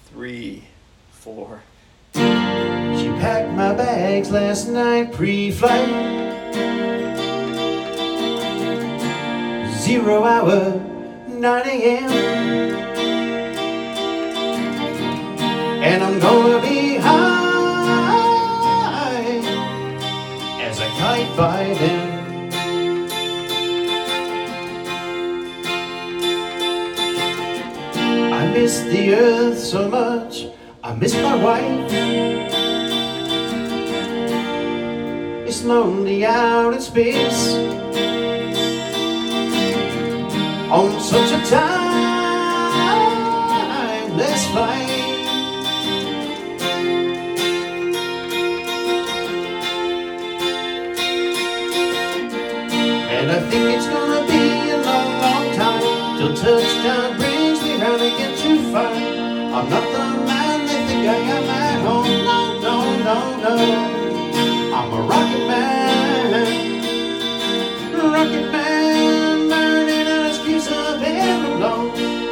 3, 4. She packed my bags last night pre-flight. 0 hour, 9 a.m. And I'm gonna be high as a kite by then. I miss the earth so much, I miss my wife. It's lonely out in space on such a timeless flight. And I think it's gonna be a long, long time till touchdown brings me round again to find I'm not the man they think I am at home. No, no, no, no. I'm a rocket man, burning out his piece of air alone.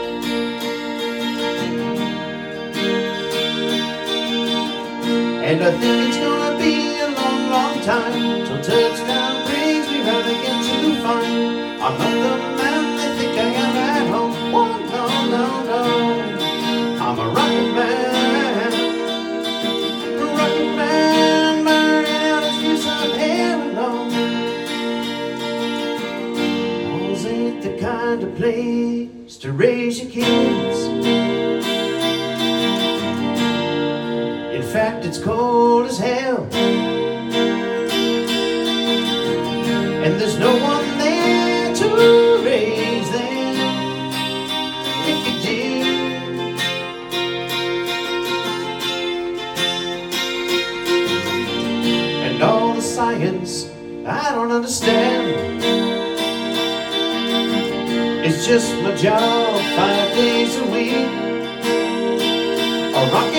And I think it's gonna be a long, long time till touchdown brings me round again to find I'm not the man they think I am at home. Oh, no, no, no. I'm a rocket man, burning out his fuse of air alone. Walls ain't the kind of place to raise your kids. In fact, it's cold as hell, and there's no one there to raise them if you did. And all the science I don't understand, it's just my job 5 days a week. A rocket